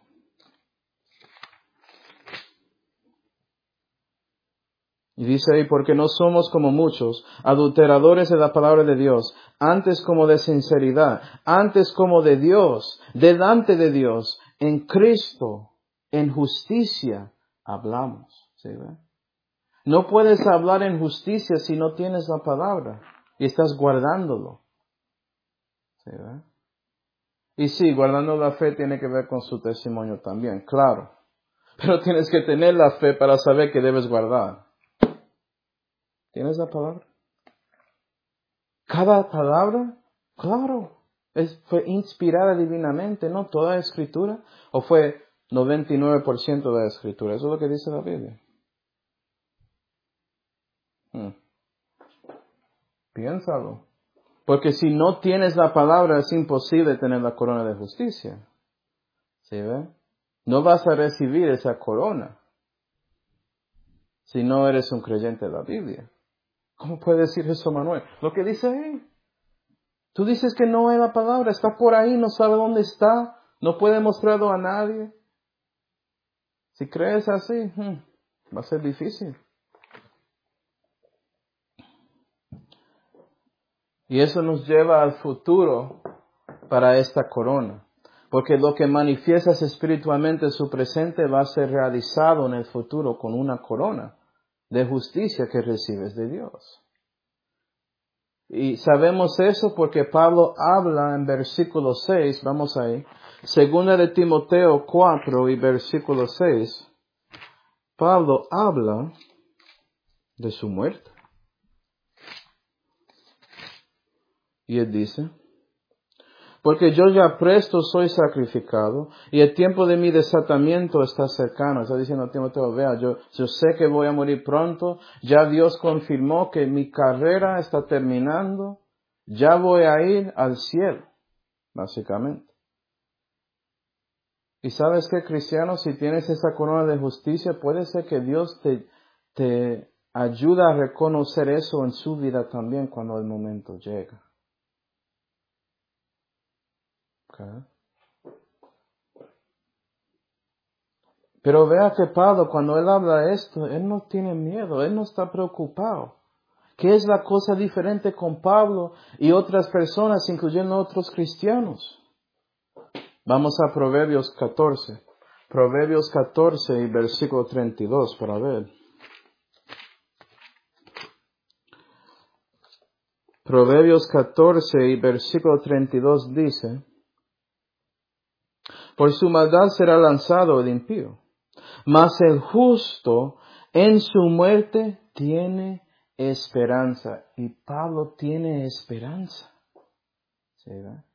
Y dice ahí, porque no somos como muchos, adulteradores de la palabra de Dios, antes como de sinceridad, antes como de Dios, delante de Dios, en Cristo, en justicia, hablamos. ¿Sí ve? No puedes hablar en justicia si no tienes la palabra y estás guardándolo. ¿Sí ve? Y sí, guardando la fe tiene que ver con su testimonio también, claro. Pero tienes que tener la fe para saber que debes guardar. ¿Tienes la palabra? Cada palabra, claro, es, fue inspirada divinamente, ¿no? Toda escritura. ¿O fue noventa y nueve por ciento de la escritura? Eso es lo que dice la Biblia. Hmm. Piénsalo. Porque si no tienes la palabra, es imposible tener la corona de justicia. ¿Sí ve? No vas a recibir esa corona si no eres un creyente de la Biblia. ¿Cómo puede decir eso, Manuel? Lo que dice ahí. Tú dices que no es la palabra, está por ahí, no sabe dónde está, no puede mostrarlo a nadie. Si crees así, hmm, va a ser difícil. Y eso nos lleva al futuro para esta corona. Porque lo que manifiestas espiritualmente en su presente va a ser realizado en el futuro con una corona de justicia que recibes de Dios. Y sabemos eso porque Pablo habla en versículo seis, vamos ahí, segunda de Timoteo cuatro y versículo seis, Pablo habla de su muerte. Y él dice, porque yo ya presto soy sacrificado y el tiempo de mi desatamiento está cercano. Está diciendo a Timoteo, vea, yo, yo sé que voy a morir pronto, ya Dios confirmó que mi carrera está terminando, ya voy a ir al cielo, básicamente. Y sabes que, cristiano, si tienes esa corona de justicia, puede ser que Dios te, te ayuda a reconocer eso en su vida también cuando el momento llega. Okay. Pero vea que Pablo, cuando él habla de esto, él no tiene miedo, él no está preocupado. ¿Qué es la cosa diferente con Pablo y otras personas, incluyendo otros cristianos? Vamos a Proverbios catorce. Proverbios catorce y versículo treinta y dos para ver. Proverbios catorce y versículo treinta y dos dice, por su maldad será lanzado el impío, mas el justo en su muerte tiene esperanza. Y Pablo tiene esperanza. ¿Sí, verdad?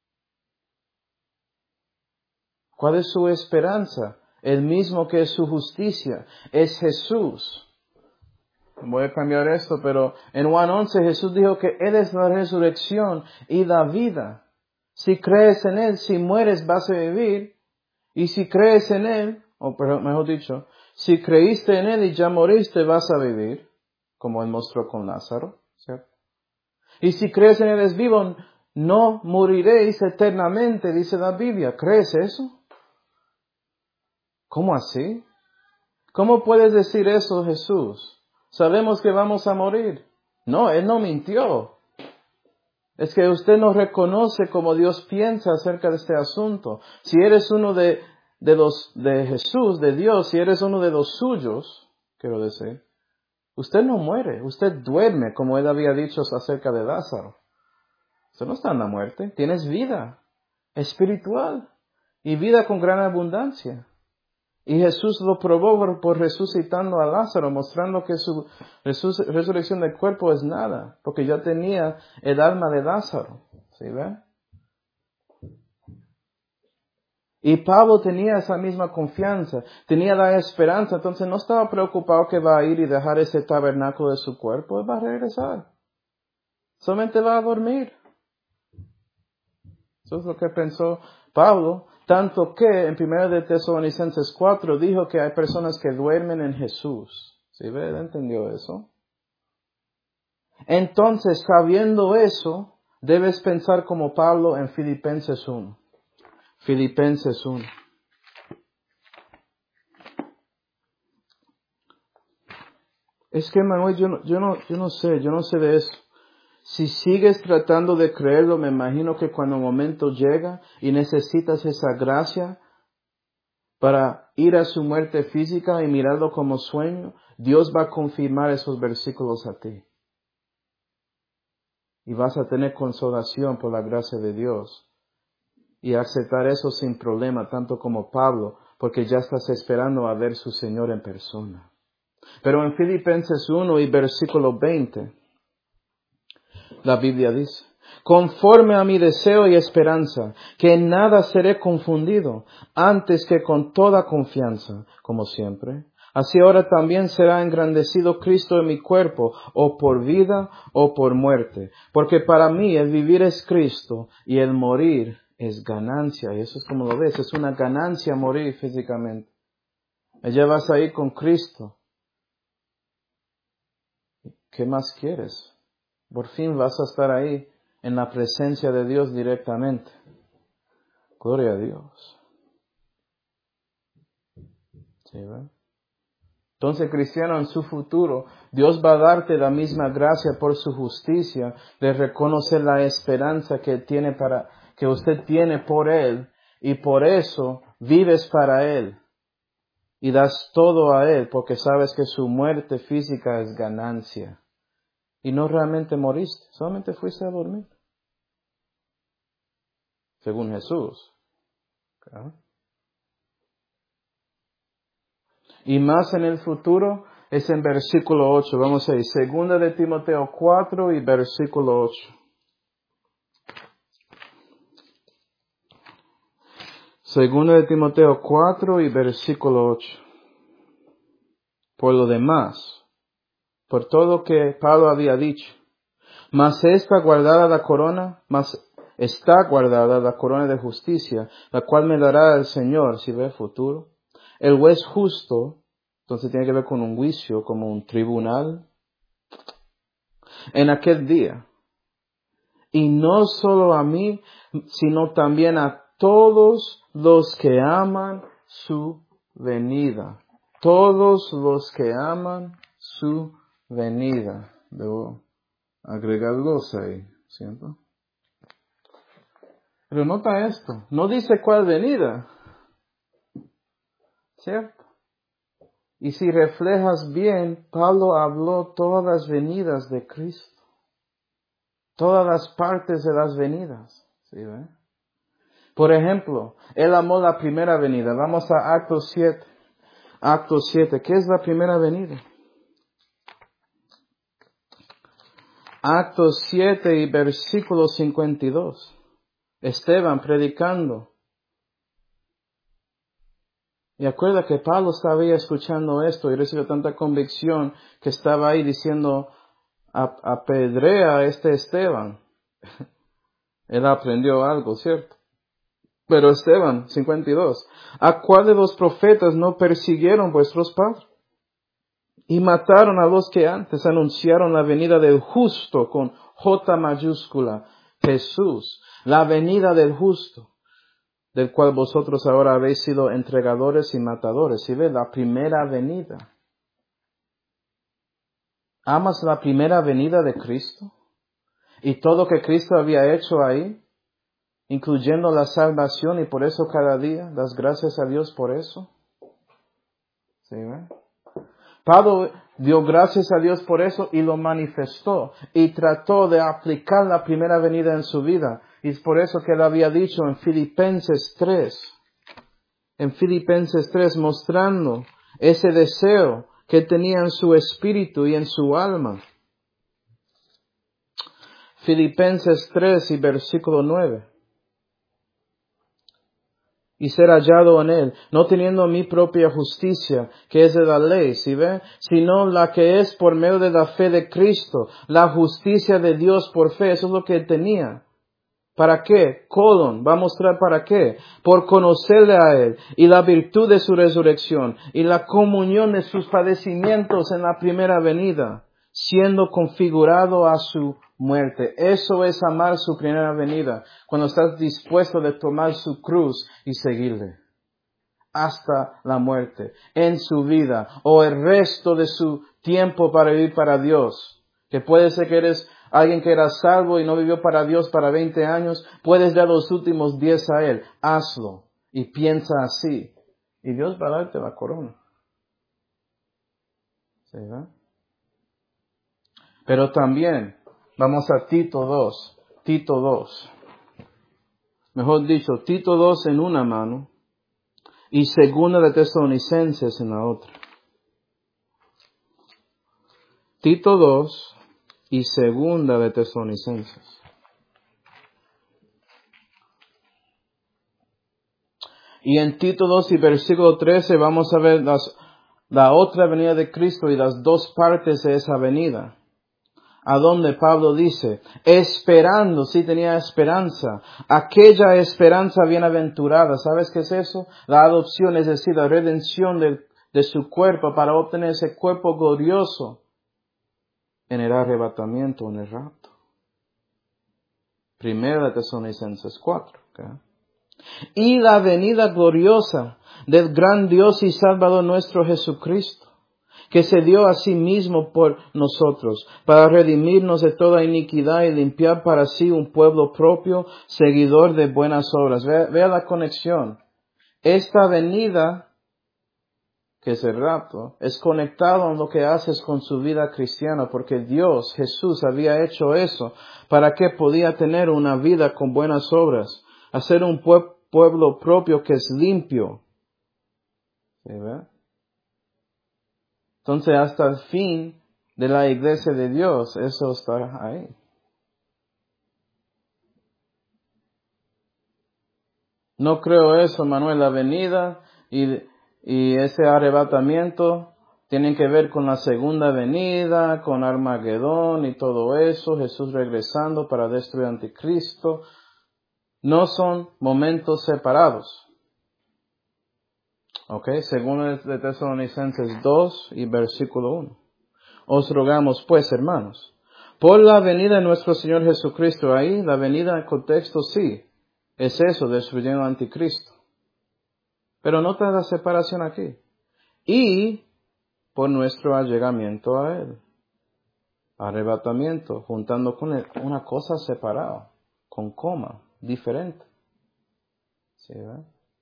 ¿Cuál es su esperanza? El mismo que es su justicia. Es Jesús. Voy a cambiar esto, pero en Juan once Jesús dijo que Él es la resurrección y la vida. Si crees en Él, si mueres vas a vivir. Y si crees en Él, o mejor dicho, si creíste en Él y ya moriste, vas a vivir, como Él mostró con Lázaro, ¿cierto? Y si crees en Él es vivo, no moriréis eternamente, dice la Biblia. ¿Crees eso? ¿Cómo así? ¿Cómo puedes decir eso, Jesús? Sabemos que vamos a morir. No, Él no mintió. Es que usted no reconoce cómo Dios piensa acerca de este asunto. Si eres uno de, de los, de Jesús, de Dios, si eres uno de los suyos, quiero decir, usted no muere, usted duerme, como Él había dicho acerca de Lázaro. Usted no está en la muerte, tienes vida espiritual y vida con gran abundancia. Y Jesús lo probó por, por resucitando a Lázaro, mostrando que su resus, resurrección del cuerpo es nada, porque ya tenía el alma de Lázaro. ¿Sí ve? Y Pablo tenía esa misma confianza, tenía la esperanza, entonces no estaba preocupado que va a ir y dejar ese tabernáculo de su cuerpo, él va a regresar. Solamente va a dormir. Eso es lo que pensó Pablo. Tanto que en primera de Tesalonicenses cuatro dijo que hay personas que duermen en Jesús. ¿Sí ve? ¿Él entendió eso? Entonces, sabiendo eso, debes pensar como Pablo en Filipenses uno. Filipenses uno. Es que, Manuel, yo no, yo no, yo no sé, yo no sé de eso. Si sigues tratando de creerlo, me imagino que cuando el momento llega y necesitas esa gracia para ir a su muerte física y mirarlo como sueño, Dios va a confirmar esos versículos a ti. Y vas a tener consolación por la gracia de Dios. Y aceptar eso sin problema, tanto como Pablo, porque ya estás esperando a ver su Señor en persona. Pero en Filipenses uno y versículo veinte, la Biblia dice, conforme a mi deseo y esperanza, que en nada seré confundido, antes que con toda confianza, como siempre. Así ahora también será engrandecido Cristo en mi cuerpo, o por vida o por muerte. Porque para mí el vivir es Cristo y el morir es ganancia. Y eso es como lo ves, es una ganancia morir físicamente. Ya vas a ir con Cristo. ¿Qué más quieres? Por fin vas a estar ahí en la presencia de Dios directamente. Gloria a Dios. ¿Sí, verdad? Entonces, cristiano, en su futuro, Dios va a darte la misma gracia por su justicia de reconocer la esperanza que tiene para, que usted tiene por Él, y por eso vives para Él y das todo a Él, porque sabes que su muerte física es ganancia. Y no realmente moriste, solamente fuiste a dormir. Según Jesús. ¿Okay? Y más en el futuro es en versículo ocho. Vamos a ir. Segunda de Timoteo cuatro y versículo ocho. Segunda de Timoteo cuatro y versículo ocho. Por lo demás, por todo que Pablo había dicho, mas está guardada la corona, mas está guardada la corona de justicia, la cual me dará el Señor, si ve el futuro, el juez justo. Entonces tiene que ver con un juicio, como un tribunal, en aquel día. Y no solo a mí, sino también a todos los que aman su venida. Todos los que aman su venida. Debo agregarlos ahí, ¿cierto? Pero nota esto, no dice cuál venida, ¿cierto? Y si reflejas bien, Pablo habló todas las venidas de Cristo. Todas las partes de las venidas. ¿Sí ve? Por ejemplo, Él amó la primera venida. Vamos a Actos siete. Actos siete. ¿Qué es la primera venida? Actos siete y versículo cincuenta y dos. Esteban predicando. Y acuerda que Pablo estaba ahí escuchando esto y recibió tanta convicción que estaba ahí diciendo, apedrea a este Esteban. Él aprendió algo, ¿cierto? Pero Esteban, cincuenta y dos, ¿a cuál de los profetas no persiguieron vuestros padres? Y mataron a los que antes anunciaron la venida del justo con J mayúscula, Jesús, la venida del justo, del cual vosotros ahora habéis sido entregadores y matadores. ¿Sí ve? La primera venida. ¿Amas la primera venida de Cristo? Y todo que Cristo había hecho ahí, incluyendo la salvación, y por eso cada día das gracias a Dios por eso. ¿Sí ve? Pablo dio gracias a Dios por eso y lo manifestó y trató de aplicar la primera venida en su vida. Y es por eso que él había dicho en Filipenses tres, en Filipenses tres, mostrando ese deseo que tenía en su espíritu y en su alma. Filipenses tres y versículo nueve. Y ser hallado en él, no teniendo mi propia justicia, que es de la ley, ¿sí ve? Sino la que es por medio de la fe de Cristo, la justicia de Dios por fe, eso es lo que tenía. ¿Para qué? Colon, va a mostrar para qué. Por conocerle a él, y la virtud de su resurrección, y la comunión de sus padecimientos en la primera venida, siendo configurado a su muerte. Eso es amar su primera venida, cuando estás dispuesto de tomar su cruz y seguirle hasta la muerte, en su vida, o el resto de su tiempo para vivir para Dios. Que puede ser que eres alguien que era salvo y no vivió para Dios para veinte años, puedes dar los últimos diez a Él. Hazlo y piensa así. Y Dios va a darte la corona. ¿Sí, verdad? Pero también, vamos a Tito dos. Tito dos. Mejor dicho, Tito dos en una mano y segunda de Tesalonicenses en la otra. Tito dos y segunda de Tesalonicenses. Y en Tito dos y versículo trece vamos a ver las, la otra venida de Cristo y las dos partes de esa venida. A donde Pablo dice, esperando, sí tenía esperanza, aquella esperanza bienaventurada. ¿Sabes qué es eso? La adopción, es decir, la redención de, de su cuerpo para obtener ese cuerpo glorioso en el arrebatamiento, en el rapto. Primera de Tesalonicenses cuatro. ¿Okay? Y la venida gloriosa del gran Dios y Salvador nuestro Jesucristo, que se dio a sí mismo por nosotros, para redimirnos de toda iniquidad y limpiar para sí un pueblo propio, seguidor de buenas obras. Vea, vea la conexión. Esta venida, que es el rapto, es conectado en lo que haces con su vida cristiana, porque Dios, Jesús, había hecho eso para que podía tener una vida con buenas obras, hacer un pue- pueblo propio que es limpio. ¿Sí, ve? Entonces, hasta el fin de la iglesia de Dios, eso está ahí. No creo eso, Manuel. La venida y, y ese arrebatamiento tienen que ver con la segunda venida, con Armagedón y todo eso, Jesús regresando para destruir al anticristo. No son momentos separados. Ok, según de Tesalonicenses dos y versículo uno. Os rogamos pues, hermanos, por la venida de nuestro Señor Jesucristo, ahí la venida en contexto sí, es eso, destruyendo al anticristo. Pero nota la separación aquí. Y por nuestro allegamiento a Él. Arrebatamiento, juntando con Él, una cosa separada, con coma, diferente. ¿Sí, verdad?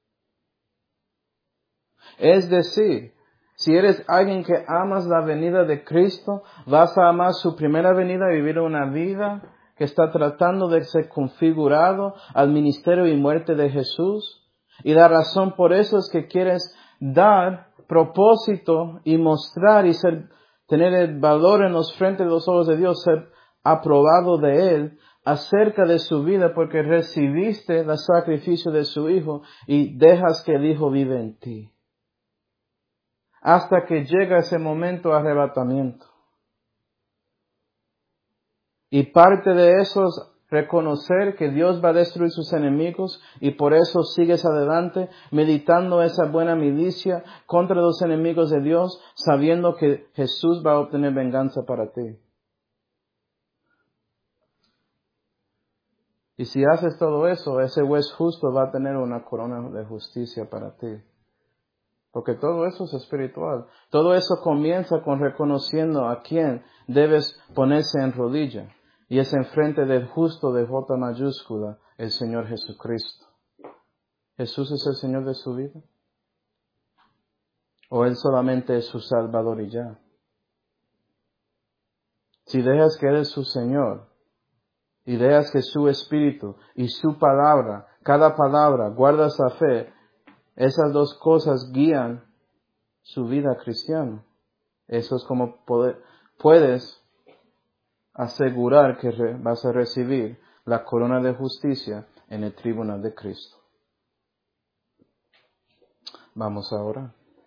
Es decir, si eres alguien que amas la venida de Cristo, vas a amar su primera venida y vivir una vida que está tratando de ser configurado al ministerio y muerte de Jesús. Y la razón por eso es que quieres dar propósito y mostrar y ser, tener el valor en los frentes de los ojos de Dios, ser aprobado de Él acerca de su vida porque recibiste el sacrificio de su Hijo y dejas que el Hijo vive en ti. Hasta que llega ese momento de arrebatamiento. Y parte de eso es reconocer que Dios va a destruir sus enemigos y por eso sigues adelante meditando esa buena milicia contra los enemigos de Dios, sabiendo que Jesús va a obtener venganza para ti. Y si haces todo eso, ese juez justo va a tener una corona de justicia para ti. Porque todo eso es espiritual. Todo eso comienza con reconociendo a quién debes ponerse en rodilla. Y es enfrente del justo de J mayúscula, el Señor Jesucristo. ¿Jesús es el Señor de su vida? ¿O Él solamente es su Salvador y ya? Si dejas que Él es su Señor, y dejas que su Espíritu y su palabra, cada palabra, guardas la fe, esas dos cosas guían su vida cristiana. Eso es como poder, puedes asegurar que re, vas a recibir la corona de justicia en el tribunal de Cristo. Vamos a orar.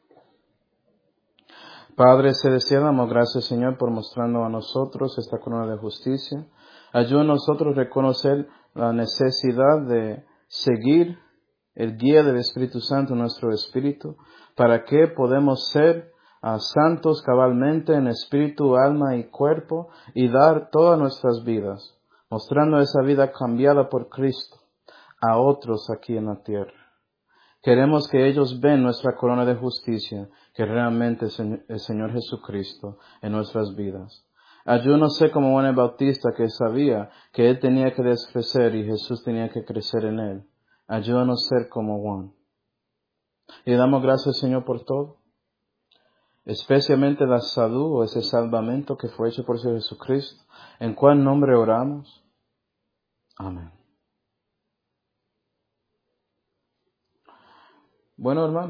Padre celestial, damos gracias, Señor, por mostrarnos a nosotros esta corona de justicia. Ayuda a nosotros a reconocer la necesidad de seguir el guía del Espíritu Santo en nuestro espíritu, para que podamos ser uh, santos cabalmente en espíritu, alma y cuerpo, y dar todas nuestras vidas, mostrando esa vida cambiada por Cristo a otros aquí en la tierra. Queremos que ellos vean nuestra corona de justicia, que realmente es el Señor Jesucristo en nuestras vidas. Ayúdanos a ser como Juan el Bautista, que sabía que él tenía que descrecer y Jesús tenía que crecer en él. Ayúdanos a ser como Juan. Y damos gracias, Señor, por todo. Especialmente la salud o ese salvamento que fue hecho por Señor Jesucristo. ¿En cuál nombre oramos? Amén. Bueno, hermano.